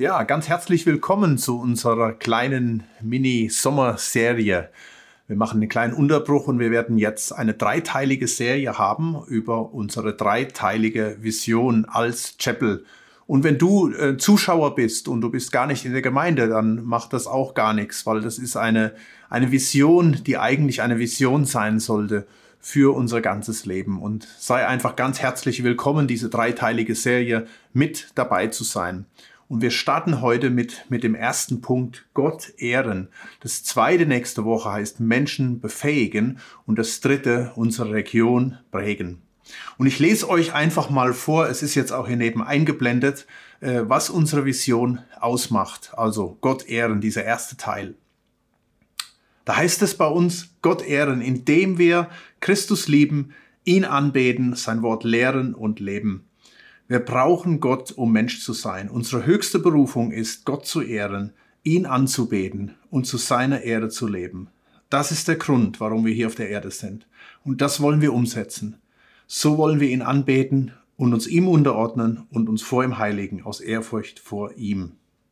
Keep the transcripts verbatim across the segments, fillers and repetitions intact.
Ja, ganz herzlich willkommen zu unserer kleinen Mini-Sommerserie. Wir machen einen kleinen Unterbruch und wir werden jetzt eine dreiteilige Serie haben über unsere dreiteilige Vision als Chapel. Und wenn du äh, Zuschauer bist und du bist gar nicht in der Gemeinde, dann macht das auch gar nichts, weil das ist eine, eine Vision, die eigentlich eine Vision sein sollte für unser ganzes Leben. Und sei einfach ganz herzlich willkommen, diese dreiteilige Serie mit dabei zu sein. Und wir starten heute mit, mit dem ersten Punkt, Gott ehren. Das zweite nächste Woche heißt Menschen befähigen und das dritte, unsere Region prägen. Und ich lese euch einfach mal vor, es ist jetzt auch hier neben eingeblendet, äh, was unsere Vision ausmacht. Also Gott ehren, dieser erste Teil. Da heißt es bei uns, Gott ehren, indem wir Christus lieben, ihn anbeten, sein Wort lehren und leben. Wir brauchen Gott, um Mensch zu sein. Unsere höchste Berufung ist, Gott zu ehren, ihn anzubeten und zu seiner Ehre zu leben. Das ist der Grund, warum wir hier auf der Erde sind. Und das wollen wir umsetzen. So wollen wir ihn anbeten und uns ihm unterordnen und uns vor ihm heiligen, aus Ehrfurcht vor ihm.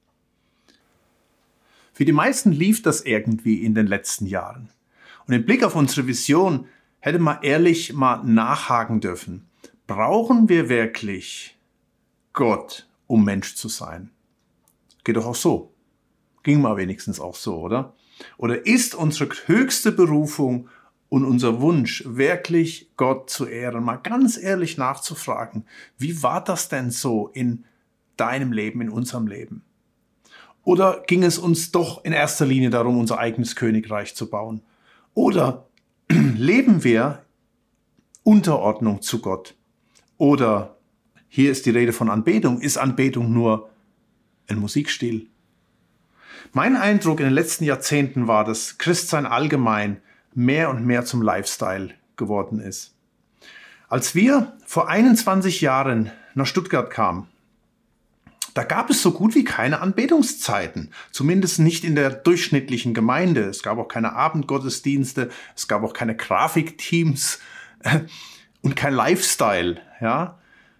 Für die meisten lief das irgendwie in den letzten Jahren. Und im Blick auf unsere Vision hätte man ehrlich mal nachhaken dürfen. Brauchen wir wirklich Gott, um Mensch zu sein? Geht doch auch so. Ging mal wenigstens auch so, oder? Oder ist unsere höchste Berufung und unser Wunsch, wirklich Gott zu ehren, mal ganz ehrlich nachzufragen, wie war das denn so in deinem Leben, in unserem Leben? Oder ging es uns doch in erster Linie darum, unser eigenes Königreich zu bauen? Oder leben wir Unterordnung zu Gott? Oder, hier ist die Rede von Anbetung, ist Anbetung nur ein Musikstil? Mein Eindruck in den letzten Jahrzehnten war, dass Christsein allgemein mehr und mehr zum Lifestyle geworden ist. Als wir vor einundzwanzig Jahren nach Stuttgart kamen, da gab es so gut wie keine Anbetungszeiten, zumindest nicht in der durchschnittlichen Gemeinde. Es gab auch keine Abendgottesdienste, es gab auch keine Grafikteams und kein Lifestyle, ja.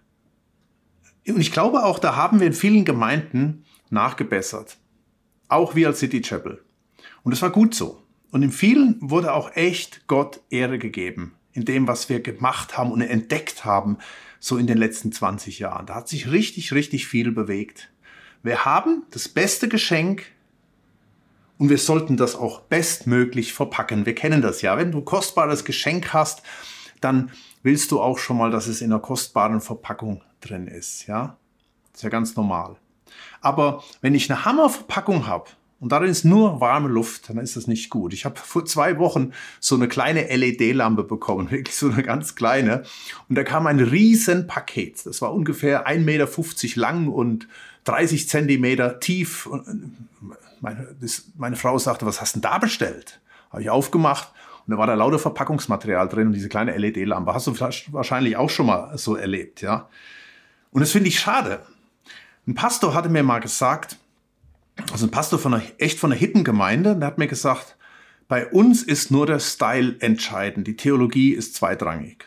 Und ich glaube auch, da haben wir in vielen Gemeinden nachgebessert. Auch wir als City Chapel. Und es war gut so. Und in vielen wurde auch echt Gott Ehre gegeben. In dem, was wir gemacht haben und entdeckt haben, so in den letzten zwanzig Jahren. Da hat sich richtig, richtig viel bewegt. Wir haben das beste Geschenk und wir sollten das auch bestmöglich verpacken. Wir kennen das ja. Wenn du ein kostbares Geschenk hast, dann willst du auch schon mal, dass es in einer kostbaren Verpackung drin ist. Ja? Das ist ja ganz normal. Aber wenn ich eine Hammerverpackung habe und darin ist nur warme Luft, dann ist das nicht gut. Ich habe vor zwei Wochen so eine kleine L E D-Lampe bekommen, wirklich so eine ganz kleine. Und da kam ein riesen Paket. Das war ungefähr ein Meter fünfzig lang und dreißig Zentimeter tief. Und meine, das, meine Frau sagte, was hast du denn da bestellt? Habe ich aufgemacht. Und da war da lauter Verpackungsmaterial drin und diese kleine L E D-Lampe. Hast du wahrscheinlich auch schon mal so erlebt, ja? Und das finde ich schade. Ein Pastor hatte mir mal gesagt, also ein Pastor von einer, echt von einer hippen Gemeinde, der hat mir gesagt, bei uns ist nur der Style entscheidend. Die Theologie ist zweitrangig.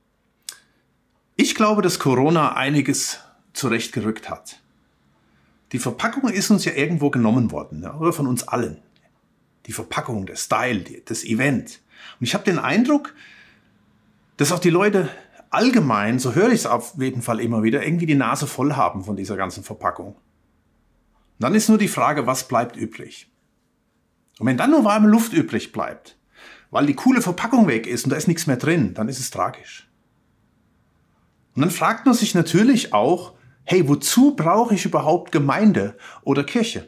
Ich glaube, dass Corona einiges zurechtgerückt hat. Die Verpackung ist uns ja irgendwo genommen worden, ja, oder von uns allen. Die Verpackung, der Style, das Event. Und ich habe den Eindruck, dass auch die Leute allgemein, so höre ich es auf jeden Fall immer wieder, irgendwie die Nase voll haben von dieser ganzen Verpackung. Und dann ist nur die Frage, was bleibt übrig? Und wenn dann nur warme Luft übrig bleibt, weil die coole Verpackung weg ist und da ist nichts mehr drin, dann ist es tragisch. Und dann fragt man sich natürlich auch, hey, wozu brauche ich überhaupt Gemeinde oder Kirche?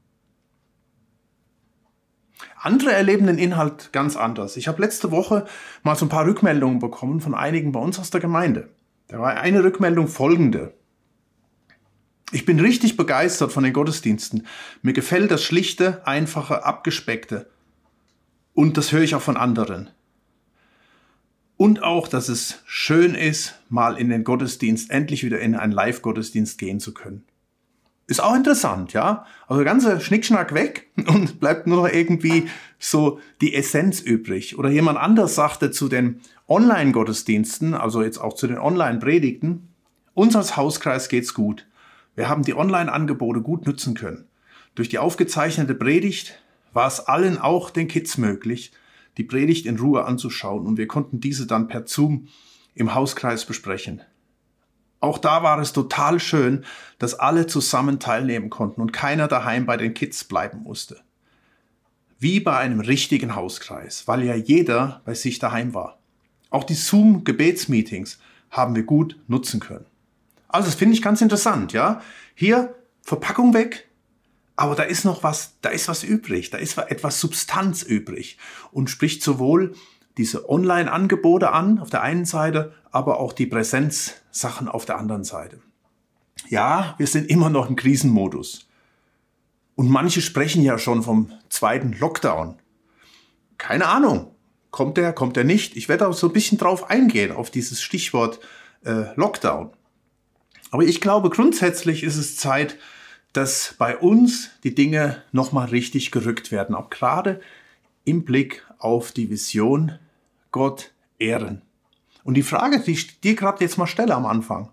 Andere erleben den Inhalt ganz anders. Ich habe letzte Woche mal so ein paar Rückmeldungen bekommen von einigen bei uns aus der Gemeinde. Da war eine Rückmeldung folgende. Ich bin richtig begeistert von den Gottesdiensten. Mir gefällt das schlichte, einfache, abgespeckte. Und das höre ich auch von anderen. Und auch, dass es schön ist, mal in den Gottesdienst, endlich wieder in einen Live-Gottesdienst gehen zu können. Ist auch interessant, ja. Also der ganze Schnickschnack weg und bleibt nur noch irgendwie so die Essenz übrig. Oder jemand anders sagte zu den Online-Gottesdiensten, also jetzt auch zu den Online-Predigten, uns als Hauskreis geht's gut. Wir haben die Online-Angebote gut nutzen können. Durch die aufgezeichnete Predigt war es allen, auch den Kids, möglich, die Predigt in Ruhe anzuschauen und wir konnten diese dann per Zoom im Hauskreis besprechen. Auch da war es total schön, dass alle zusammen teilnehmen konnten und keiner daheim bei den Kids bleiben musste. Wie bei einem richtigen Hauskreis, weil ja jeder bei sich daheim war. Auch die Zoom-Gebetsmeetings haben wir gut nutzen können. Also das finde ich ganz interessant, ja. Hier Verpackung weg, aber da ist noch was, da ist was übrig, da ist etwas Substanz übrig und spricht sowohl diese Online-Angebote an auf der einen Seite, aber auch die Präsenzsachen auf der anderen Seite. Ja, wir sind immer noch im Krisenmodus. Und manche sprechen ja schon vom zweiten Lockdown. Keine Ahnung, kommt der, kommt der nicht? Ich werde auch so ein bisschen drauf eingehen, auf dieses Stichwort äh, Lockdown. Aber ich glaube, grundsätzlich ist es Zeit, dass bei uns die Dinge nochmal richtig gerückt werden. Auch gerade im Blick auf die Vision Gott ehren. Und die Frage, die ich dir gerade jetzt mal stelle am Anfang.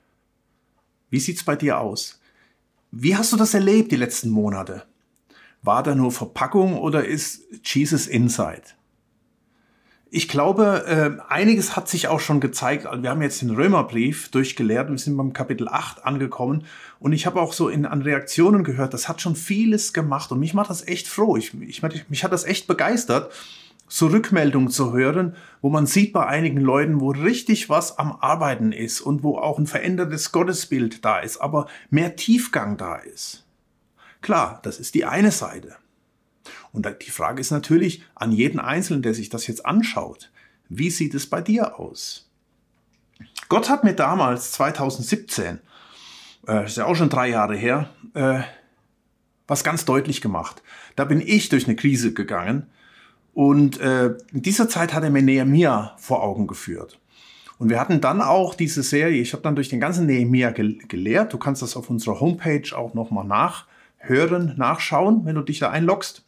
Wie sieht's bei dir aus? Wie hast du das erlebt die letzten Monate? War da nur Verpackung oder ist Jesus Inside? Ich glaube, äh, einiges hat sich auch schon gezeigt. Wir haben jetzt den Römerbrief durchgelehrt, wir sind beim Kapitel acht angekommen und ich habe auch so in, an Reaktionen gehört, das hat schon vieles gemacht und mich macht das echt froh. Ich, ich, mich hat das echt begeistert, so Rückmeldungen zu hören, wo man sieht bei einigen Leuten, wo richtig was am Arbeiten ist und wo auch ein verändertes Gottesbild da ist, aber mehr Tiefgang da ist. Klar, das ist die eine Seite. Und die Frage ist natürlich an jeden Einzelnen, der sich das jetzt anschaut, wie sieht es bei dir aus? Gott hat mir damals, zwanzig siebzehn, äh, ist ja auch schon drei Jahre her, äh, was ganz deutlich gemacht. Da bin ich durch eine Krise gegangen und äh, in dieser Zeit hat er mir Nehemia vor Augen geführt. Und wir hatten dann auch diese Serie, ich habe dann durch den ganzen Nehemia gel- gelehrt, du kannst das auf unserer Homepage auch nochmal nachhören, nachschauen, wenn du dich da einloggst.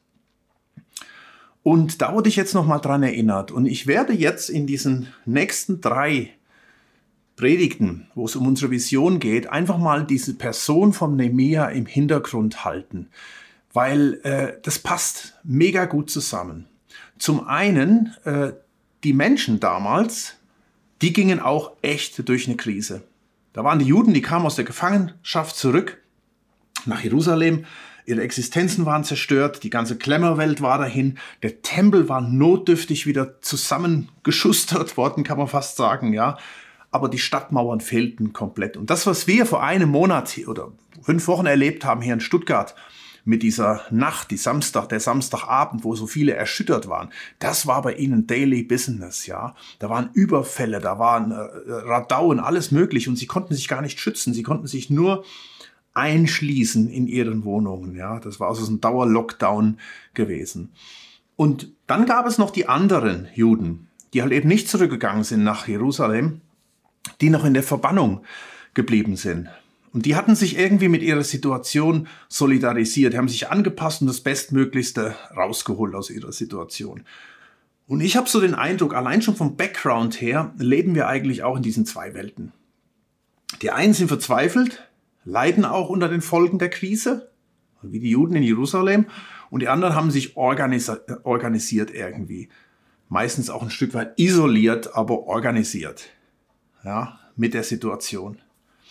Und da wurde ich jetzt nochmal dran erinnert. Und ich werde jetzt in diesen nächsten drei Predigten, wo es um unsere Vision geht, einfach mal diese Person vom Nehemia im Hintergrund halten. Weil äh, das passt mega gut zusammen. Zum einen, äh, die Menschen damals, die gingen auch echt durch eine Krise. Da waren die Juden, die kamen aus der Gefangenschaft zurück nach Jerusalem. Ihre Existenzen waren zerstört, die ganze Glamour-Welt war dahin, der Tempel war notdürftig wieder zusammengeschustert worden, kann man fast sagen, ja. Aber die Stadtmauern fehlten komplett. Und das, was wir vor einem Monat oder fünf Wochen erlebt haben hier in Stuttgart mit dieser Nacht, die Samstag, der Samstagabend, wo so viele erschüttert waren, das war bei ihnen Daily Business, ja. Da waren Überfälle, da waren äh, Radauen, alles möglich und sie konnten sich gar nicht schützen. Sie konnten sich nur einschließen in ihren Wohnungen. Ja, das war also so ein Dauer-Lockdown gewesen. Und dann gab es noch die anderen Juden, die halt eben nicht zurückgegangen sind nach Jerusalem, die noch in der Verbannung geblieben sind. Und die hatten sich irgendwie mit ihrer Situation solidarisiert, die haben sich angepasst und das Bestmöglichste rausgeholt aus ihrer Situation. Und ich habe so den Eindruck, allein schon vom Background her leben wir eigentlich auch in diesen zwei Welten. Die einen sind verzweifelt, leiden auch unter den Folgen der Krise, wie die Juden in Jerusalem, und die anderen haben sich organisi- organisiert irgendwie. Meistens auch ein Stück weit isoliert, aber organisiert, ja, mit der Situation.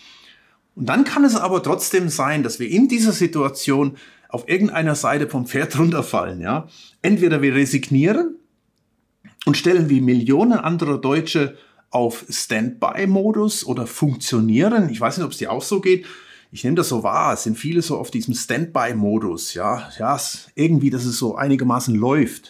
Und dann kann es aber trotzdem sein, dass wir in dieser Situation auf irgendeiner Seite vom Pferd runterfallen, ja. Entweder wir resignieren und stellen wie Millionen andere Deutsche auf Standby-Modus oder funktionieren. Ich weiß nicht, ob es dir auch so geht. Ich nehme das so wahr, es sind viele so auf diesem Standby-Modus, ja, ja, irgendwie, dass es so einigermaßen läuft.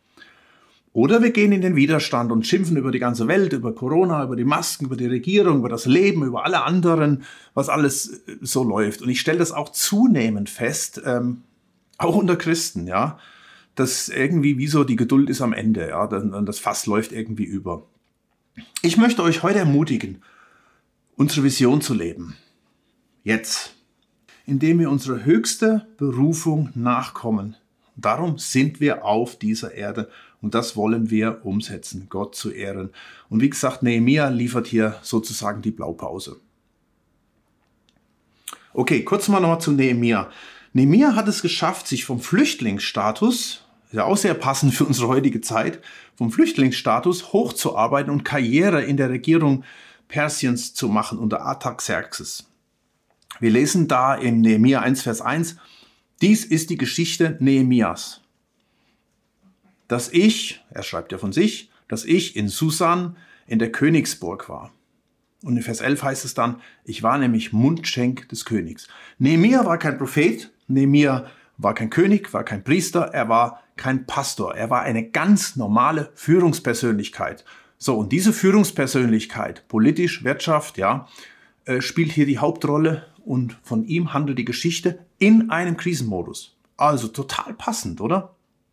Oder wir gehen in den Widerstand und schimpfen über die ganze Welt, über Corona, über die Masken, über die Regierung, über das Leben, über alle anderen, was alles so läuft. Und ich stelle das auch zunehmend fest, ähm, auch unter Christen, ja, dass irgendwie wie so die Geduld ist am Ende, ja, das Fass läuft irgendwie über. Ich möchte euch heute ermutigen, unsere Vision zu leben. Jetzt, indem wir unserer höchsten Berufung nachkommen. Darum sind wir auf dieser Erde und das wollen wir umsetzen, Gott zu ehren. Und wie gesagt, Nehemia liefert hier sozusagen die Blaupause. Okay, kurz mal nochmal zu Nehemia. Nehemia hat es geschafft, sich vom Flüchtlingsstatus, ja auch sehr passend für unsere heutige Zeit, vom Flüchtlingsstatus hochzuarbeiten und Karriere in der Regierung Persiens zu machen unter Artaxerxes. Wir lesen da in Nehemia eins, Vers eins, dies ist die Geschichte Nehemias. Dass ich, er schreibt ja von sich, dass ich in Susan in der Königsburg war. Und in Vers elf heißt es dann, ich war nämlich Mundschenk des Königs. Nehemia war kein Prophet, Nehemia war kein König, war kein Priester, er war kein Pastor. Er war eine ganz normale Führungspersönlichkeit. So, und diese Führungspersönlichkeit, politisch, Wirtschaft, ja, äh, spielt hier die Hauptrolle und von ihm handelt die Geschichte in einem Krisenmodus. Also total passend, oder?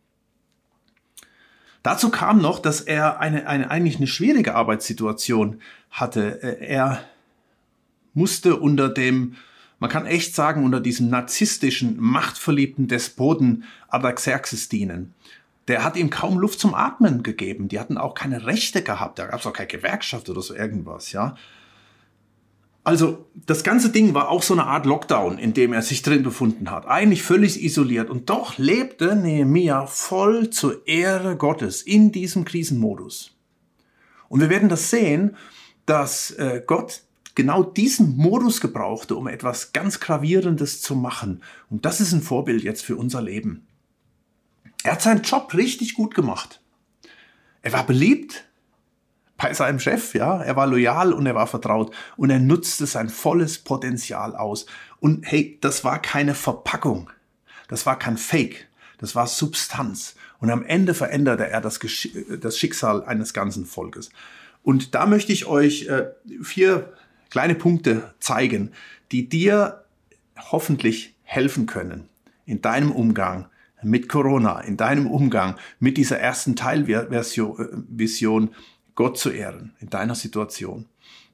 Dazu kam noch, dass er eine, eine eigentlich eine schwierige Arbeitssituation hatte. Er musste unter dem, man kann echt sagen, unter diesem narzisstischen, machtverliebten Despoten Artaxerxes dienen. Der hat ihm kaum Luft zum Atmen gegeben. Die hatten auch keine Rechte gehabt. Da gab es auch keine Gewerkschaft oder so irgendwas, ja. Also das ganze Ding war auch so eine Art Lockdown, in dem er sich drin befunden hat. Eigentlich völlig isoliert. Und doch lebte Nehemia voll zur Ehre Gottes in diesem Krisenmodus. Und wir werden das sehen, dass äh, Gott genau diesen Modus gebrauchte, um etwas ganz Gravierendes zu machen. Und das ist ein Vorbild jetzt für unser Leben. Er hat seinen Job richtig gut gemacht. Er war beliebt bei seinem Chef, ja, er war loyal und er war vertraut und er nutzte sein volles Potenzial aus. Und hey, das war keine Verpackung, das war kein Fake, das war Substanz. Und am Ende veränderte er das, Gesch- das Schicksal eines ganzen Volkes. Und da möchte ich euch äh, vier kleine Punkte zeigen, die dir hoffentlich helfen können in deinem Umgang mit Corona, in deinem Umgang mit dieser ersten Teilvision, Vision, Gott zu ehren, in deiner Situation.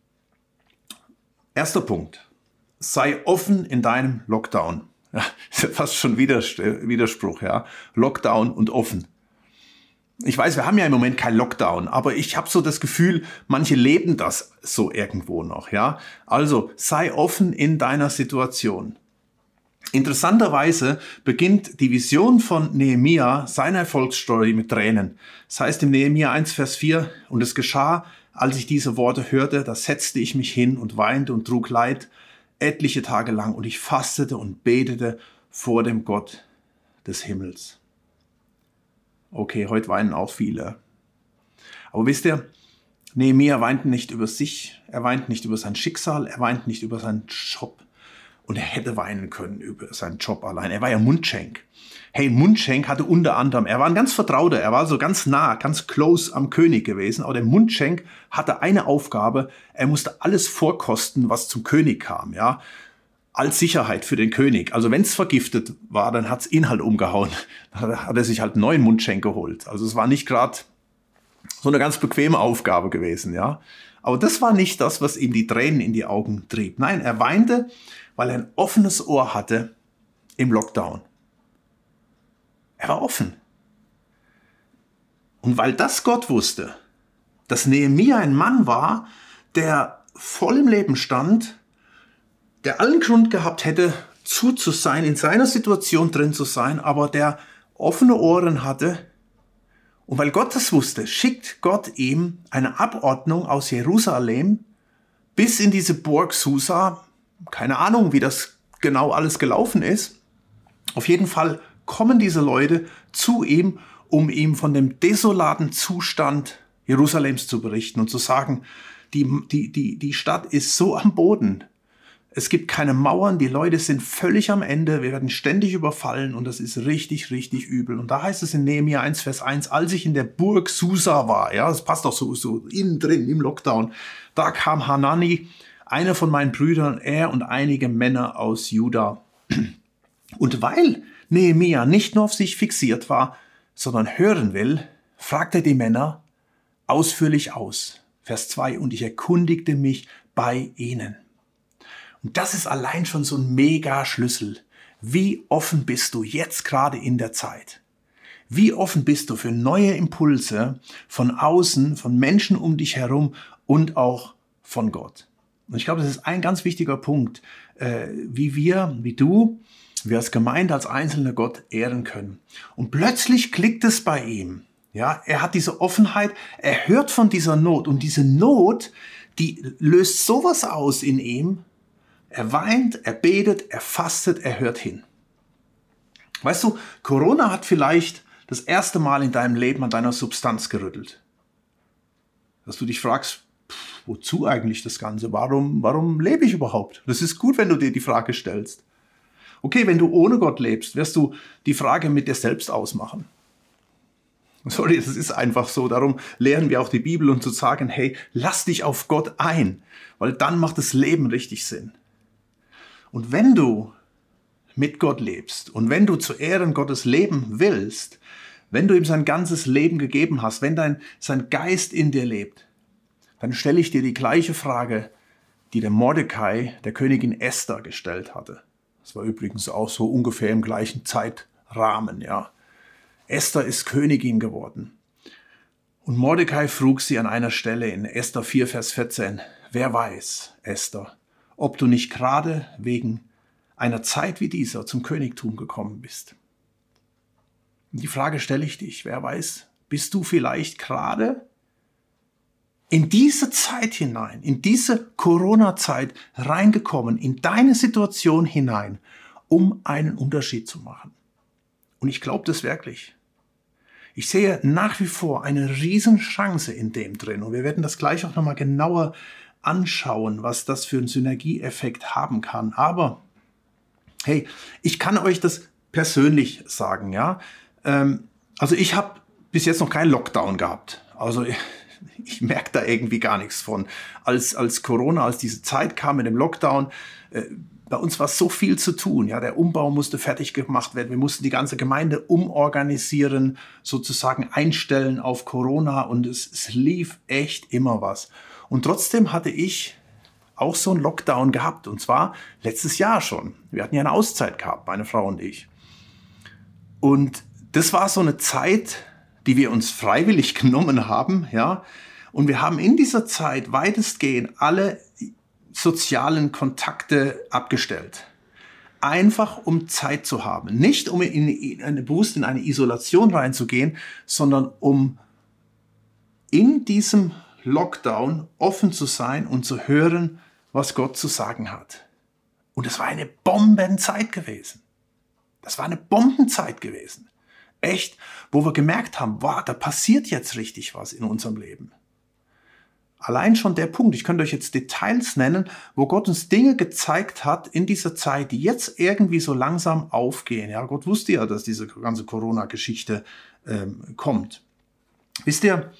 Erster Punkt. Sei offen in deinem Lockdown. Ja, ist ja fast schon Widerspruch, ja. Lockdown und offen. Ich weiß, wir haben ja im Moment kein Lockdown, aber ich habe so das Gefühl, manche leben das so irgendwo noch, ja. Also sei offen in deiner Situation. Interessanterweise beginnt die Vision von Nehemia seine Erfolgsstory mit Tränen. Das heißt im Nehemia eins, Vers vier, und es geschah, als ich diese Worte hörte, da setzte ich mich hin und weinte und trug Leid etliche Tage lang und ich fastete und betete vor dem Gott des Himmels. Okay, heute weinen auch viele. Aber wisst ihr, Nehemia weint nicht über sich, er weint nicht über sein Schicksal, er weint nicht über seinen Job. Und er hätte weinen können über seinen Job allein. Er war ja Mundschenk. Hey, Mundschenk hatte unter anderem, er war ein ganz Vertrauter, er war so ganz nah, ganz close am König gewesen. Aber der Mundschenk hatte eine Aufgabe, er musste alles vorkosten, was zum König kam, ja. Als Sicherheit für den König. Also wenn es vergiftet war, dann hat's ihn halt umgehauen. Dann hat er sich halt einen neuen Mundschenk geholt. Also es war nicht gerade so eine ganz bequeme Aufgabe gewesen, ja. Aber das war nicht das, was ihm die Tränen in die Augen trieb. Nein, er weinte, weil er ein offenes Ohr hatte im Lockdown. Er war offen. Und weil das Gott wusste, dass Nehemia ein Mann war, der voll im Leben stand, der allen Grund gehabt hätte, zu zu sein, in seiner Situation drin zu sein, aber der offene Ohren hatte. Und weil Gott das wusste, schickt Gott ihm eine Abordnung aus Jerusalem bis in diese Burg Susa. Keine Ahnung, wie das genau alles gelaufen ist. Auf jeden Fall kommen diese Leute zu ihm, um ihm von dem desolaten Zustand Jerusalems zu berichten und zu sagen, die, die, die, die Stadt ist so am Boden. Es gibt keine Mauern, die Leute sind völlig am Ende, wir werden ständig überfallen und das ist richtig, richtig übel. Und da heißt es in Nehemia eins, Vers eins, als ich in der Burg Susa war, ja, das passt doch so, so innen drin im Lockdown, da kam Hanani, einer von meinen Brüdern, er und einige Männer aus Juda. Und weil Nehemia nicht nur auf sich fixiert war, sondern hören will, fragte er die Männer ausführlich aus. Vers zwei, und ich erkundigte mich bei ihnen. Und das ist allein schon so ein Mega-Schlüssel. Wie offen bist du jetzt gerade in der Zeit? Wie offen bist du für neue Impulse von außen, von Menschen um dich herum und auch von Gott? Und ich glaube, das ist ein ganz wichtiger Punkt, äh, wie wir, wie du, wir als Gemeinde, als Einzelne Gott ehren können. Und plötzlich klickt es bei ihm. Ja, er hat diese Offenheit, er hört von dieser Not. Und diese Not, die löst sowas aus in ihm. Er weint, er betet, er fastet, er hört hin. Weißt du, Corona hat vielleicht das erste Mal in deinem Leben an deiner Substanz gerüttelt. Dass du dich fragst, pff, wozu eigentlich das Ganze? Warum, warum lebe ich überhaupt? Das ist gut, wenn du dir die Frage stellst. Okay, wenn du ohne Gott lebst, wirst du die Frage mit dir selbst ausmachen. Sorry, das ist einfach so. Darum lehren wir auch die Bibel, um zu sagen, hey, lass dich auf Gott ein, weil dann macht das Leben richtig Sinn. Und wenn du mit Gott lebst und wenn du zu Ehren Gottes leben willst, wenn du ihm sein ganzes Leben gegeben hast, wenn dein, sein Geist in dir lebt, dann stelle ich dir die gleiche Frage, die der Mordecai der Königin Esther gestellt hatte. Das war übrigens auch so ungefähr im gleichen Zeitrahmen, ja. Esther ist Königin geworden. Und Mordecai frug sie an einer Stelle in Esther vier, Vers vierzehn, wer weiß, Esther, ob du nicht gerade wegen einer Zeit wie dieser zum Königtum gekommen bist. Und die Frage stelle ich dich, wer weiß, bist du vielleicht gerade in diese Zeit hinein, in diese Corona-Zeit reingekommen, in deine Situation hinein, um einen Unterschied zu machen? Und ich glaube das wirklich. Ich sehe nach wie vor eine Riesenchance in dem drin. Und wir werden das gleich auch nochmal genauer anschauen, was das für einen Synergieeffekt haben kann. Aber hey, ich kann euch das persönlich sagen, ja. Ähm, also ich habe bis jetzt noch keinen Lockdown gehabt. Also ich, ich merke da irgendwie gar nichts von. Als, als Corona, als diese Zeit kam mit dem Lockdown, äh, bei uns war so viel zu tun. Ja, der Umbau musste fertig gemacht werden. Wir mussten die ganze Gemeinde umorganisieren, sozusagen einstellen auf Corona. Und es, es lief echt immer was. Und trotzdem hatte ich auch so einen Lockdown gehabt. Und zwar letztes Jahr schon. Wir hatten ja eine Auszeit gehabt, meine Frau und ich. Und das war so eine Zeit, die wir uns freiwillig genommen haben. Ja. Und wir haben in dieser Zeit weitestgehend alle sozialen Kontakte abgestellt. Einfach um Zeit zu haben. Nicht um in, in eine, bewusst in eine Isolation reinzugehen, sondern um in diesem Lockdown offen zu sein und zu hören, was Gott zu sagen hat. Und es war eine Bombenzeit gewesen. Das war eine Bombenzeit gewesen. Echt, wo wir gemerkt haben, wow, da passiert jetzt richtig was in unserem Leben. Allein schon der Punkt, ich könnte euch jetzt Details nennen, wo Gott uns Dinge gezeigt hat in dieser Zeit, die jetzt irgendwie so langsam aufgehen. Ja, Gott wusste ja, dass diese ganze Corona-Geschichte ähm, kommt. Wisst ihr,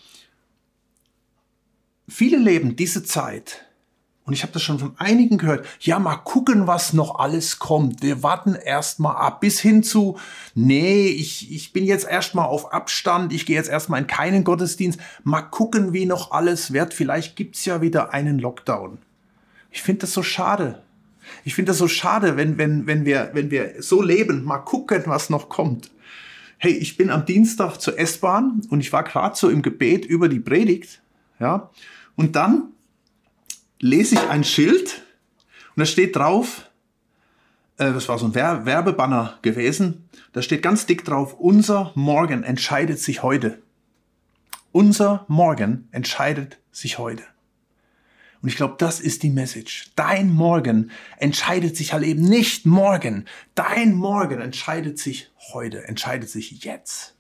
viele leben diese Zeit, und ich habe das schon von einigen gehört, ja, mal gucken, was noch alles kommt. Wir warten erst mal ab, bis hin zu, nee, ich, ich bin jetzt erst mal auf Abstand, ich gehe jetzt erst mal in keinen Gottesdienst. Mal gucken, wie noch alles wird. Vielleicht gibt's ja wieder einen Lockdown. Ich finde das so schade. Ich finde das so schade, wenn, wenn, wenn, wir, wenn wir so leben, mal gucken, was noch kommt. Hey, ich bin am Dienstag zur S-Bahn und ich war gerade so im Gebet über die Predigt, ja, und dann lese ich ein Schild und da steht drauf, äh, das war so ein Wer- Werbebanner gewesen, da steht ganz dick drauf, unser Morgen entscheidet sich heute. Unser Morgen entscheidet sich heute. Und ich glaube, das ist die Message. Dein Morgen entscheidet sich halt eben nicht morgen. Dein Morgen entscheidet sich heute, entscheidet sich jetzt.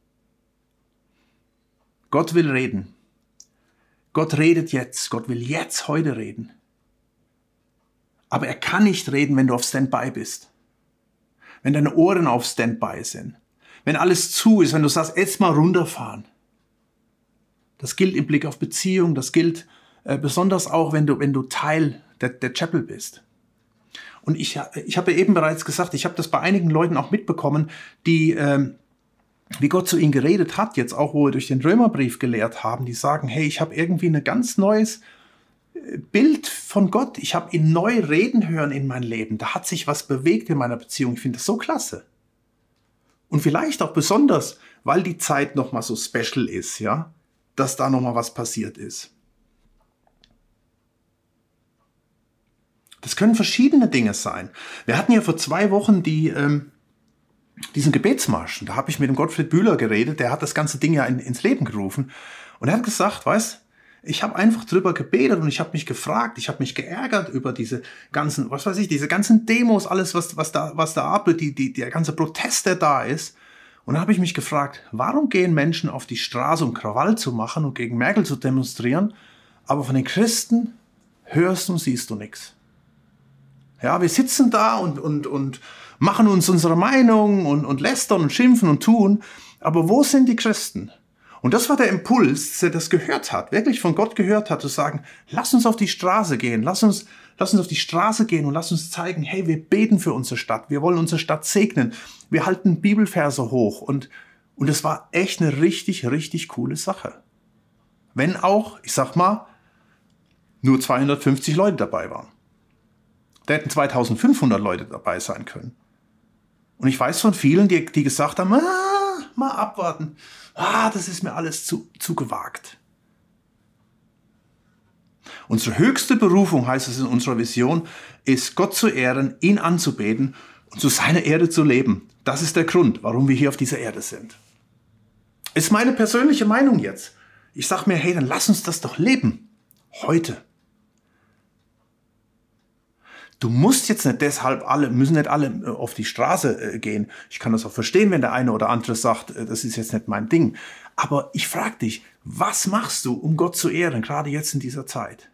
Gott will reden. Gott redet jetzt. Gott will jetzt heute reden. Aber er kann nicht reden, wenn du auf Standby bist. Wenn deine Ohren auf Standby sind. Wenn alles zu ist, wenn du sagst, jetzt mal runterfahren. Das gilt im Blick auf Beziehung, das gilt äh, besonders auch, wenn du, wenn du Teil der, der Chapel bist. Und ich, ich habe ja eben bereits gesagt, ich habe das bei einigen Leuten auch mitbekommen, die, ähm, wie Gott zu ihnen geredet hat, jetzt auch, wo wir durch den Römerbrief gelehrt haben, die sagen, hey, ich habe irgendwie ein ganz neues Bild von Gott. Ich habe ihn neu reden hören in mein Leben. Da hat sich was bewegt in meiner Beziehung. Ich finde das so klasse. Und vielleicht auch besonders, weil die Zeit nochmal so special ist, ja, dass da nochmal was passiert ist. Das können verschiedene Dinge sein. Wir hatten ja vor zwei Wochen die, ähm, diesen Gebetsmarsch. Da habe ich mit dem Gottfried Bühler geredet. Der hat das ganze Ding ja in, ins Leben gerufen. Und er hat gesagt, weißt, ich habe einfach drüber gebetet und ich habe mich gefragt, ich habe mich geärgert über diese ganzen, was weiß ich, diese ganzen Demos, alles, was, was da, was da ab, die, die, der ganze Protest, der da ist. Und dann habe ich mich gefragt, warum gehen Menschen auf die Straße, um Krawall zu machen und gegen Merkel zu demonstrieren, aber von den Christen hörst und siehst du nichts. Ja, wir sitzen da und, und, und machen uns unsere Meinung und, und lästern und schimpfen und tun, aber wo sind die Christen? Und das war der Impuls, dass er das gehört hat, wirklich von Gott gehört hat, zu sagen, lass uns auf die Straße gehen, lass uns, lass uns auf die Straße gehen und lass uns zeigen, hey, wir beten für unsere Stadt, wir wollen unsere Stadt segnen, wir halten Bibelverse hoch und, und es war echt eine richtig, richtig coole Sache. Wenn auch, ich sag mal, nur zweihundertfünfzig Leute dabei waren. Da hätten zweitausendfünfhundert Leute dabei sein können. Und ich weiß von vielen, die, die gesagt haben, ah, mal abwarten, ah, das ist mir alles zu, zu gewagt. Unsere höchste Berufung, heißt es in unserer Vision, ist Gott zu ehren, ihn anzubeten und zu seiner Ehre zu leben. Das ist der Grund, warum wir hier auf dieser Erde sind. Ist meine persönliche Meinung jetzt. Ich sage mir, hey, dann lass uns das doch leben. Heute. Du musst jetzt nicht deshalb alle, müssen nicht alle auf die Straße gehen. Ich kann das auch verstehen, wenn der eine oder andere sagt, das ist jetzt nicht mein Ding. Aber ich frage dich, was machst du, um Gott zu ehren, gerade jetzt in dieser Zeit?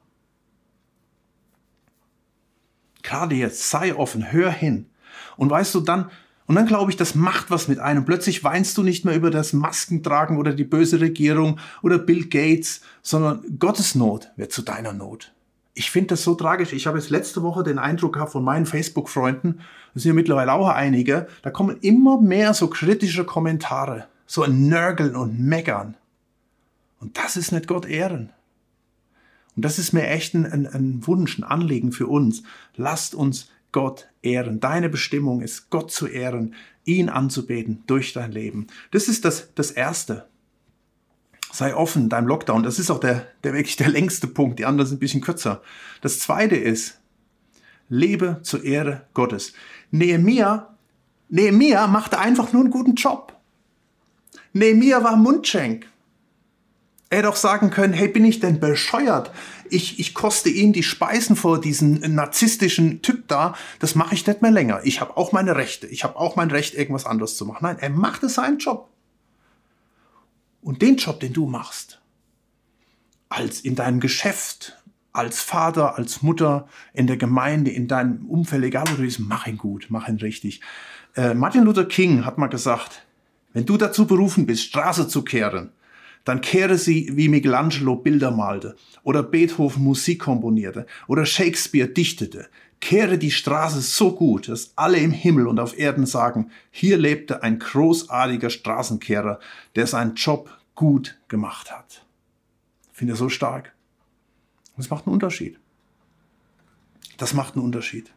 Gerade jetzt, sei offen, hör hin. Und weißt du, dann, und dann glaube ich, das macht was mit einem. Plötzlich weinst du nicht mehr über das Maskentragen oder die böse Regierung oder Bill Gates, sondern Gottes Not wird zu deiner Not. Ich finde das so tragisch. Ich habe jetzt letzte Woche den Eindruck gehabt von meinen Facebook-Freunden, das sind ja mittlerweile auch einige, da kommen immer mehr so kritische Kommentare, so ein Nörgeln und Meckern. Und das ist nicht Gott ehren. Und das ist mir echt ein, ein, ein Wunsch, ein Anliegen für uns. Lasst uns Gott ehren. Deine Bestimmung ist, Gott zu ehren, ihn anzubeten durch dein Leben. Das ist das, das Erste. Sei offen in deinem Lockdown. Das ist auch der, der wirklich der längste Punkt. Die anderen sind ein bisschen kürzer. Das Zweite ist, lebe zur Ehre Gottes. Nehemia, Nehemia machte einfach nur einen guten Job. Nehemia war Mundschenk. Er hätte auch sagen können, hey, bin ich denn bescheuert? Ich, ich koste ihm die Speisen vor, diesen narzisstischen Typ da. Das mache ich nicht mehr länger. Ich habe auch meine Rechte. Ich habe auch mein Recht, irgendwas anderes zu machen. Nein, er machte seinen Job. Und den Job, den du machst, als in deinem Geschäft, als Vater, als Mutter, in der Gemeinde, in deinem Umfeld, egal wo du bist, mach ihn gut, mach ihn richtig. Äh, Martin Luther King hat mal gesagt, wenn du dazu berufen bist, Straße zu kehren, dann kehre sie, wie Michelangelo Bilder malte oder Beethoven Musik komponierte oder Shakespeare dichtete. Kehre die Straße so gut, dass alle im Himmel und auf Erden sagen, hier lebte ein großartiger Straßenkehrer, der seinen Job gut gemacht hat. Ich finde das so stark. Das macht einen Unterschied. Das macht einen Unterschied.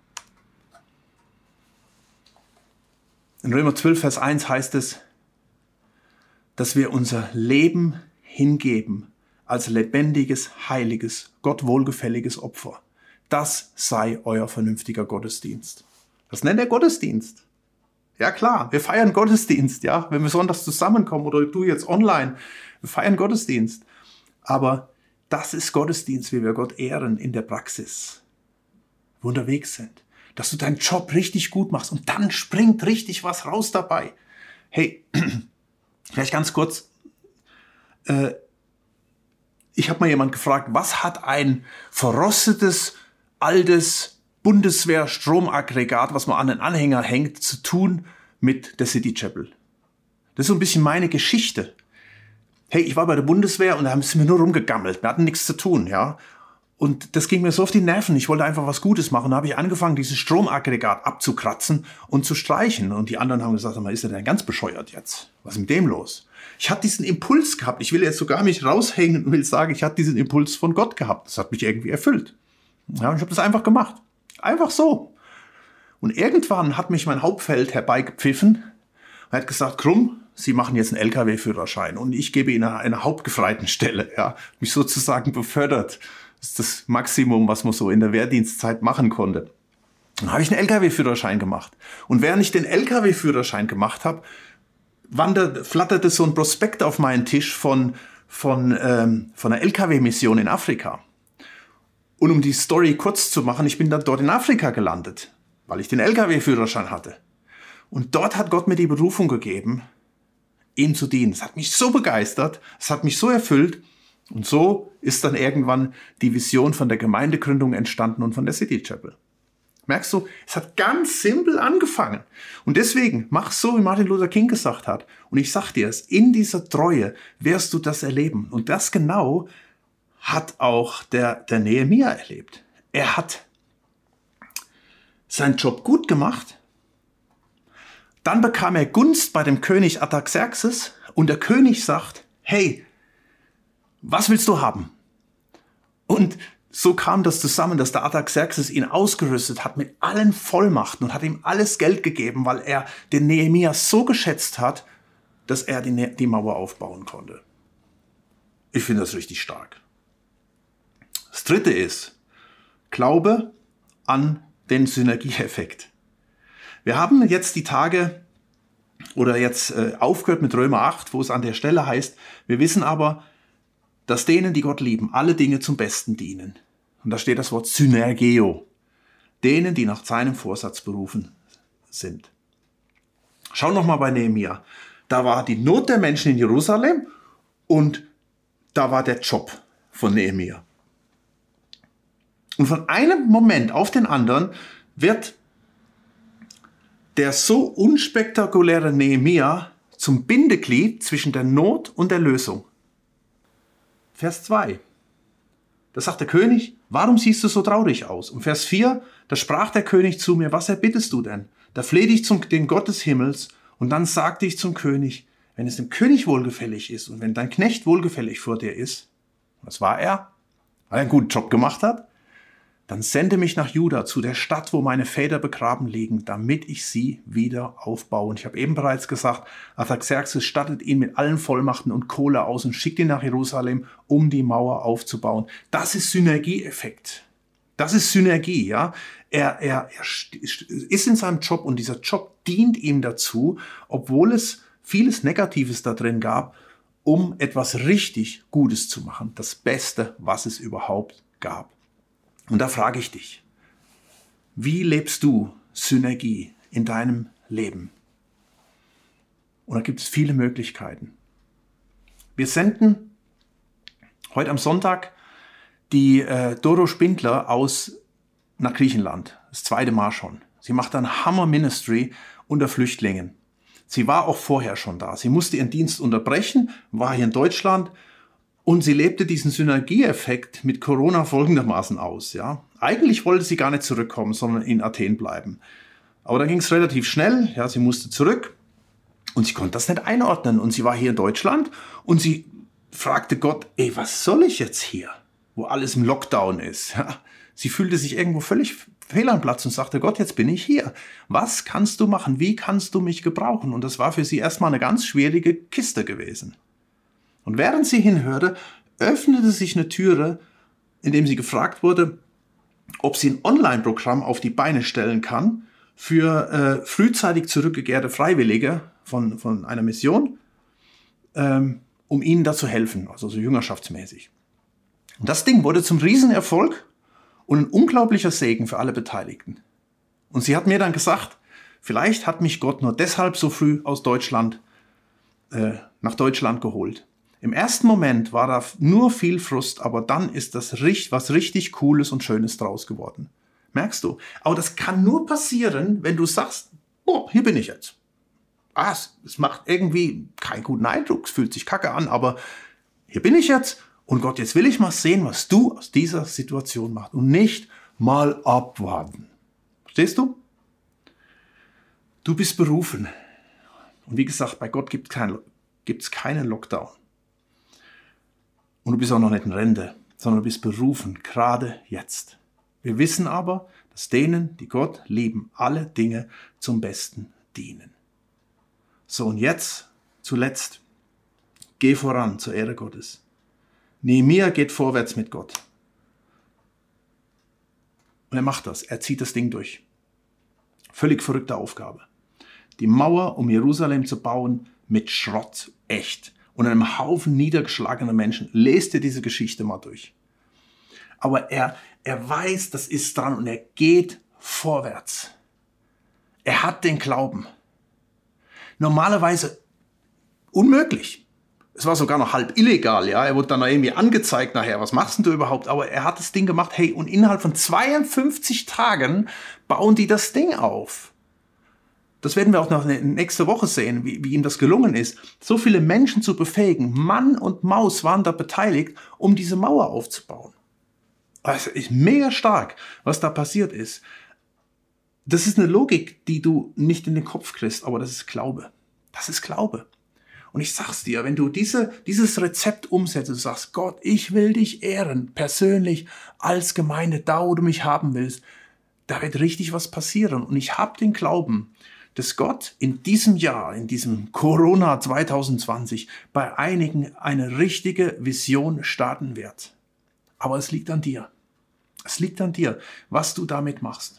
In Römer zwölf, Vers eins heißt es, dass wir unser Leben hingeben als lebendiges, heiliges, Gott wohlgefälliges Opfer. Das sei euer vernünftiger Gottesdienst. Das nennt er Gottesdienst. Ja klar, wir feiern Gottesdienst, ja, wenn wir sonntags zusammenkommen oder du jetzt online, wir feiern Gottesdienst. Aber das ist Gottesdienst, wie wir Gott ehren in der Praxis, wo wir unterwegs sind. Dass du deinen Job richtig gut machst und dann springt richtig was raus dabei. Hey, vielleicht ganz kurz, äh, ich habe mal jemand gefragt, was hat ein verrostetes, altes Bundeswehr-Stromaggregat, was man an den Anhänger hängt, zu tun mit der City Chapel? Das ist so ein bisschen meine Geschichte. Hey, ich war bei der Bundeswehr und da sind wir nur rumgegammelt. Wir hatten nichts zu tun, ja. Und das ging mir so auf die Nerven. Ich wollte einfach was Gutes machen. Da habe ich angefangen, dieses Stromaggregat abzukratzen und zu streichen. Und die anderen haben gesagt, ist er denn ganz bescheuert jetzt? Was ist mit dem los? Ich hatte diesen Impuls gehabt. Ich will jetzt sogar mich raushängen und will sagen, ich hatte diesen Impuls von Gott gehabt. Das hat mich irgendwie erfüllt. Ja, und ich habe das einfach gemacht. Einfach so. Und irgendwann hat mich mein Hauptfeld herbeigepfiffen und hat gesagt, Krumm, Sie machen jetzt einen L K W-Führerschein und ich gebe Ihnen eine Hauptgefreitenstelle. Ja, mich sozusagen befördert. Das ist das Maximum, was man so in der Wehrdienstzeit machen konnte. Dann habe ich einen L K W-Führerschein gemacht. Und während ich den L K W-Führerschein gemacht habe, wandert, flatterte so ein Prospekt auf meinen Tisch von, von, ähm, von einer L K W-Mission in Afrika. Und um die Story kurz zu machen, ich bin dann dort in Afrika gelandet, weil ich den L K W-Führerschein hatte. Und dort hat Gott mir die Berufung gegeben, ihm zu dienen. Es hat mich so begeistert, es hat mich so erfüllt. Und so ist dann irgendwann die Vision von der Gemeindegründung entstanden und von der City Chapel. Merkst du, es hat ganz simpel angefangen. Und deswegen, mach so, wie Martin Luther King gesagt hat. Und ich sag dir es, in dieser Treue wirst du das erleben. Und das genau hat auch der, der Nehemia erlebt. Er hat seinen Job gut gemacht. Dann bekam er Gunst bei dem König Artaxerxes. Und der König sagt, hey, was willst du haben? Und so kam das zusammen, dass der Artaxerxes ihn ausgerüstet hat mit allen Vollmachten und hat ihm alles Geld gegeben, weil er den Nehemia so geschätzt hat, dass er die, ne- die Mauer aufbauen konnte. Ich finde das richtig stark. Das dritte ist, Glaube an den Synergieeffekt. Wir haben jetzt die Tage oder jetzt äh, aufgehört mit Römer acht, wo es an der Stelle heißt, wir wissen aber, dass denen, die Gott lieben, alle Dinge zum Besten dienen. Und da steht das Wort Synergeo. Denen, die nach seinem Vorsatz berufen sind. Schau nochmal bei Nehemia. Da war die Not der Menschen in Jerusalem und da war der Job von Nehemia. Und von einem Moment auf den anderen wird der so unspektakuläre Nehemia zum Bindeglied zwischen der Not und der Lösung. Vers zwei. Da sagt der König, warum siehst du so traurig aus? Und Vers vier, da sprach der König zu mir, was erbittest du denn? Da flehte ich zum den Gott des Himmels und dann sagte ich zum König, wenn es dem König wohlgefällig ist und wenn dein Knecht wohlgefällig vor dir ist, was war er? Weil er einen guten Job gemacht hat, dann sende mich nach Juda, zu der Stadt, wo meine Väter begraben liegen, damit ich sie wieder aufbaue. Und ich habe eben bereits gesagt, Artaxerxes stattet ihn mit allen Vollmachten und Kohle aus und schickt ihn nach Jerusalem, um die Mauer aufzubauen. Das ist Synergieeffekt. Das ist Synergie, ja. Er, er, er ist in seinem Job und dieser Job dient ihm dazu, obwohl es vieles Negatives da drin gab, um etwas richtig Gutes zu machen. Das Beste, was es überhaupt gab. Und da frage ich dich, wie lebst du Synergie in deinem Leben? Und da gibt es viele Möglichkeiten. Wir senden heute am Sonntag die äh, Doro Spindler aus nach Griechenland. Das zweite Mal schon. Sie macht ein Hammer Ministry unter Flüchtlingen. Sie war auch vorher schon da. Sie musste ihren Dienst unterbrechen, war hier in Deutschland. Und sie lebte diesen Synergieeffekt mit Corona folgendermaßen aus. Ja? Eigentlich wollte sie gar nicht zurückkommen, sondern in Athen bleiben. Aber dann ging es relativ schnell. Ja, sie musste zurück und sie konnte das nicht einordnen. Und sie war hier in Deutschland und sie fragte Gott, ey, was soll ich jetzt hier, wo alles im Lockdown ist? Ja? Sie fühlte sich irgendwo völlig fehl am Platz und sagte, Gott, jetzt bin ich hier. Was kannst du machen? Wie kannst du mich gebrauchen? Und das war für sie erstmal eine ganz schwierige Kiste gewesen. Und während sie hinhörte, öffnete sich eine Türe, indem sie gefragt wurde, ob sie ein Online-Programm auf die Beine stellen kann für äh, frühzeitig zurückgekehrte Freiwillige von, von einer Mission, ähm, um ihnen da zu helfen, also so jüngerschaftsmäßig. Und das Ding wurde zum Riesenerfolg und ein unglaublicher Segen für alle Beteiligten. Und sie hat mir dann gesagt, vielleicht hat mich Gott nur deshalb so früh aus Deutschland äh, nach Deutschland geholt. Im ersten Moment war da nur viel Frust, aber dann ist das was richtig Cooles und Schönes draus geworden. Merkst du? Aber das kann nur passieren, wenn du sagst, oh, hier bin ich jetzt. Ah, es, es macht irgendwie keinen guten Eindruck, es fühlt sich kacke an, aber hier bin ich jetzt und Gott, jetzt will ich mal sehen, was du aus dieser Situation machst und nicht mal abwarten. Verstehst du? Du bist berufen. Und wie gesagt, bei Gott gibt es kein, gibt's keinen Lockdown. Und du bist auch noch nicht in Rente, sondern du bist berufen, gerade jetzt. Wir wissen aber, dass denen, die Gott lieben, alle Dinge zum Besten dienen. So, und jetzt, zuletzt, geh voran zur Ehre Gottes. Nehemia geht vorwärts mit Gott. Und er macht das. Er zieht das Ding durch. Völlig verrückte Aufgabe. Die Mauer um Jerusalem zu bauen mit Schrott, echt. Und einem Haufen niedergeschlagener Menschen. Lest dir diese Geschichte mal durch. Aber er, er weiß, das ist dran und er geht vorwärts. Er hat den Glauben. Normalerweise unmöglich. Es war sogar noch halb illegal, ja. Er wurde dann noch irgendwie angezeigt nachher. Was machst denn du überhaupt? Aber er hat das Ding gemacht. Hey, und innerhalb von zweiundfünfzig Tagen bauen die das Ding auf. Das werden wir auch noch nächste Woche sehen, wie, wie ihm das gelungen ist. So viele Menschen zu befähigen. Mann und Maus waren da beteiligt, um diese Mauer aufzubauen. Also ist mega stark, was da passiert ist. Das ist eine Logik, die du nicht in den Kopf kriegst, aber das ist Glaube. Das ist Glaube. Und ich sag's dir, wenn du diese, dieses Rezept umsetzt und sagst, Gott, ich will dich ehren, persönlich, als Gemeinde, da wo du mich haben willst, da wird richtig was passieren. Und ich habe den Glauben, dass Gott in diesem Jahr, in diesem Corona zwanzig zwanzig, bei einigen eine richtige Vision starten wird. Aber es liegt an dir. Es liegt an dir, was du damit machst.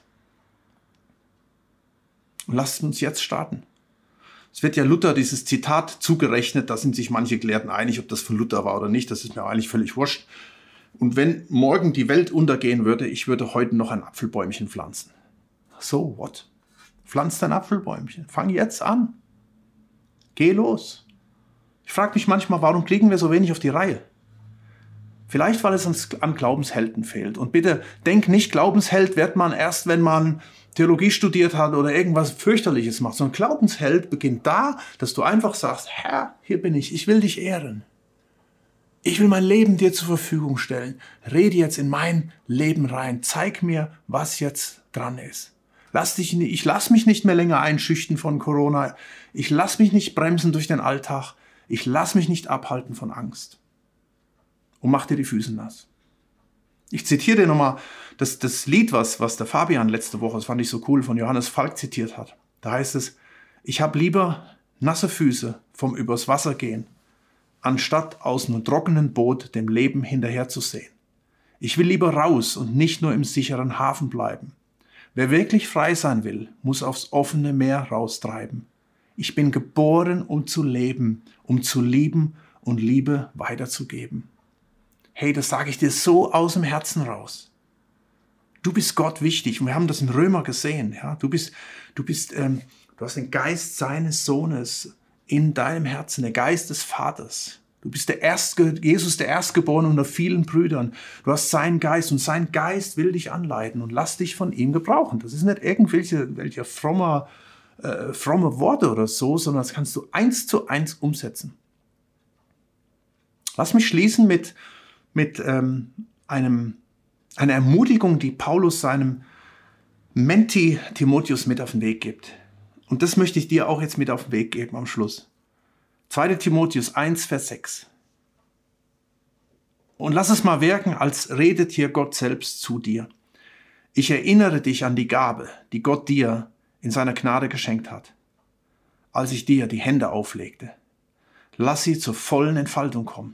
Und lasst uns jetzt starten. Es wird ja Luther dieses Zitat zugerechnet, da sind sich manche Gelehrten einig, ob das von Luther war oder nicht, das ist mir eigentlich völlig wurscht. Und wenn morgen die Welt untergehen würde, ich würde heute noch ein Apfelbäumchen pflanzen. So, what? Pflanz dein Apfelbäumchen. Fang jetzt an. Geh los. Ich frage mich manchmal, warum kriegen wir so wenig auf die Reihe? Vielleicht, weil es uns an Glaubenshelden fehlt. Und bitte, denk nicht, Glaubensheld wird man erst, wenn man Theologie studiert hat oder irgendwas fürchterliches macht. So ein Glaubensheld beginnt da, dass du einfach sagst, Herr, hier bin ich, ich will dich ehren. Ich will mein Leben dir zur Verfügung stellen. Rede jetzt in mein Leben rein. Zeig mir, was jetzt dran ist. Lass dich, ich lass mich nicht mehr länger einschüchtern von Corona. Ich lass mich nicht bremsen durch den Alltag. Ich lass mich nicht abhalten von Angst. Und mach dir die Füße nass. Ich zitiere dir nochmal das, das Lied, was, was der Fabian letzte Woche, das fand ich so cool, von Johannes Falk zitiert hat. Da heißt es, ich habe lieber nasse Füße vom übers Wasser gehen, anstatt aus einem trockenen Boot dem Leben hinterherzusehen. Ich will lieber raus und nicht nur im sicheren Hafen bleiben. Wer wirklich frei sein will, muss aufs offene Meer raustreiben. Ich bin geboren, um zu leben, um zu lieben und Liebe weiterzugeben. Hey, das sage ich dir so aus dem Herzen raus. Du bist Gott wichtig und wir haben das in Römer gesehen. Ja? Du bist, du bist, ähm, du hast den Geist seines Sohnes in deinem Herzen, der Geist des Vaters. Du bist der Erstge Jesus, der Erstgeborene unter vielen Brüdern. Du hast seinen Geist und sein Geist will dich anleiten und lass dich von ihm gebrauchen. Das ist nicht irgendwelche welche frommer, äh, fromme Worte oder so, sondern das kannst du eins zu eins umsetzen. Lass mich schließen mit mit ähm, einem, einer Ermutigung, die Paulus seinem Menti Timotheus mit auf den Weg gibt. Und das möchte ich dir auch jetzt mit auf den Weg geben am Schluss. zweiter Timotheus eins, Vers sechs. Und lass es mal wirken, als redet hier Gott selbst zu dir. Ich erinnere dich an die Gabe, die Gott dir in seiner Gnade geschenkt hat, als ich dir die Hände auflegte. Lass sie zur vollen Entfaltung kommen.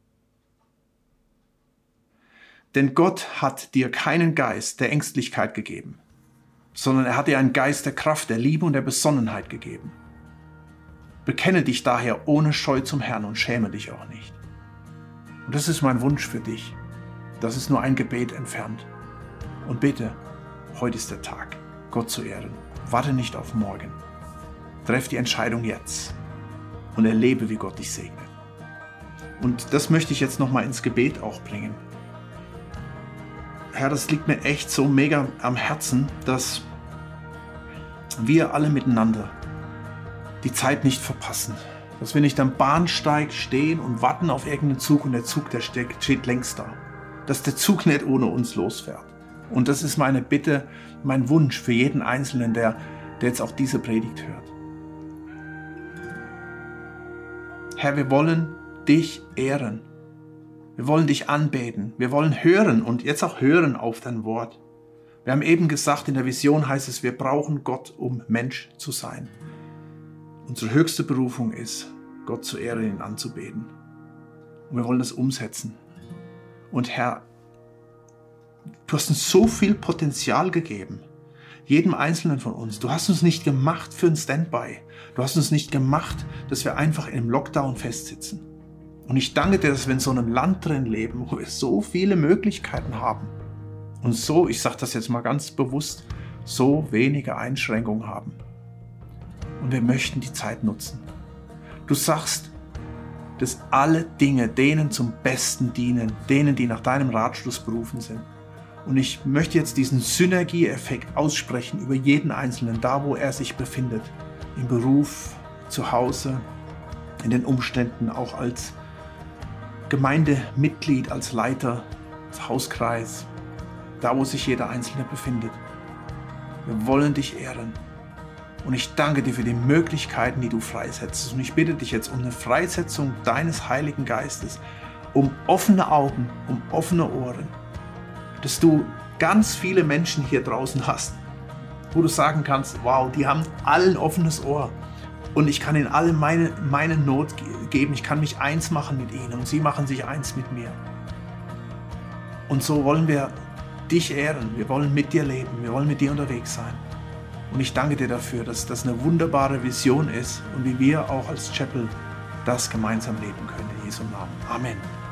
Denn Gott hat dir keinen Geist der Ängstlichkeit gegeben, sondern er hat dir einen Geist der Kraft, der Liebe und der Besonnenheit gegeben. Bekenne dich daher ohne Scheu zum Herrn und schäme dich auch nicht. Und das ist mein Wunsch für dich. Das ist nur ein Gebet entfernt. Und bitte, heute ist der Tag, Gott zu ehren. Warte nicht auf morgen. Treff die Entscheidung jetzt und erlebe, wie Gott dich segnet. Und das möchte ich jetzt nochmal ins Gebet auch bringen. Herr, das liegt mir echt so mega am Herzen, dass wir alle miteinander die Zeit nicht verpassen. Dass wir nicht am Bahnsteig stehen und warten auf irgendeinen Zug und der Zug, der steht, steht längst da. Dass der Zug nicht ohne uns losfährt. Und das ist meine Bitte, mein Wunsch für jeden Einzelnen, der, der jetzt auch diese Predigt hört. Herr, wir wollen dich ehren. Wir wollen dich anbeten. Wir wollen hören und jetzt auch hören auf dein Wort. Wir haben eben gesagt, in der Vision heißt es, wir brauchen Gott, um Mensch zu sein. Unsere höchste Berufung ist, Gott zu ehren, ihn anzubeten. Und wir wollen das umsetzen. Und Herr, Du hast uns so viel Potenzial gegeben. Jedem Einzelnen von uns. Du hast uns nicht gemacht für ein Standby. Du hast uns nicht gemacht, dass wir einfach im Lockdown festsitzen. Und ich danke dir, dass wir in so einem Land drin leben, wo wir so viele Möglichkeiten haben. Und so, ich sage das jetzt mal ganz bewusst, so wenige Einschränkungen haben. Und wir möchten die Zeit nutzen. Du sagst, dass alle Dinge denen zum Besten dienen, denen, die nach deinem Ratschluss berufen sind. Und ich möchte jetzt diesen Synergieeffekt aussprechen über jeden Einzelnen, da wo er sich befindet. Im Beruf, zu Hause, in den Umständen, auch als Gemeindemitglied, als Leiter, als Hauskreis, da wo sich jeder Einzelne befindet. Wir wollen dich ehren. Und ich danke dir für die Möglichkeiten, die du freisetzt. Und ich bitte dich jetzt um eine Freisetzung deines Heiligen Geistes, um offene Augen, um offene Ohren, dass du ganz viele Menschen hier draußen hast, wo du sagen kannst, wow, die haben alle ein offenes Ohr und ich kann ihnen alle meine, meine Not geben, ich kann mich eins machen mit ihnen und sie machen sich eins mit mir. Und so wollen wir dich ehren, wir wollen mit dir leben, wir wollen mit dir unterwegs sein. Und ich danke dir dafür, dass das eine wunderbare Vision ist und wie wir auch als Chapel das gemeinsam leben können. In Jesu Namen. Amen.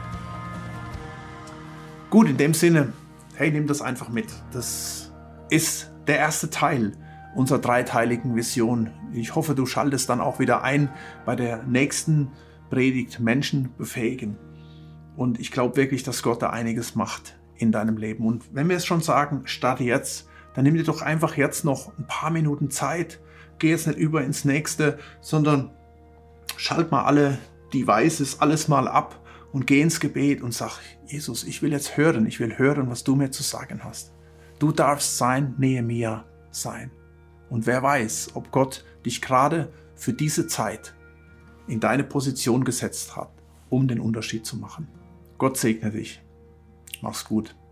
Gut, in dem Sinne, hey, nimm das einfach mit. Das ist der erste Teil unserer dreiteiligen Vision. Ich hoffe, du schaltest dann auch wieder ein bei der nächsten Predigt, Menschen befähigen. Und ich glaube wirklich, dass Gott da einiges macht in deinem Leben. Und wenn wir es schon sagen, starte jetzt, dann nimm dir doch einfach jetzt noch ein paar Minuten Zeit. Geh jetzt nicht über ins Nächste, sondern schalt mal alle Devices, alles mal ab und geh ins Gebet und sag, Jesus, ich will jetzt hören, ich will hören, was du mir zu sagen hast. Du darfst sein Nehemia sein. Und wer weiß, ob Gott dich gerade für diese Zeit in deine Position gesetzt hat, um den Unterschied zu machen. Gott segne dich. Mach's gut.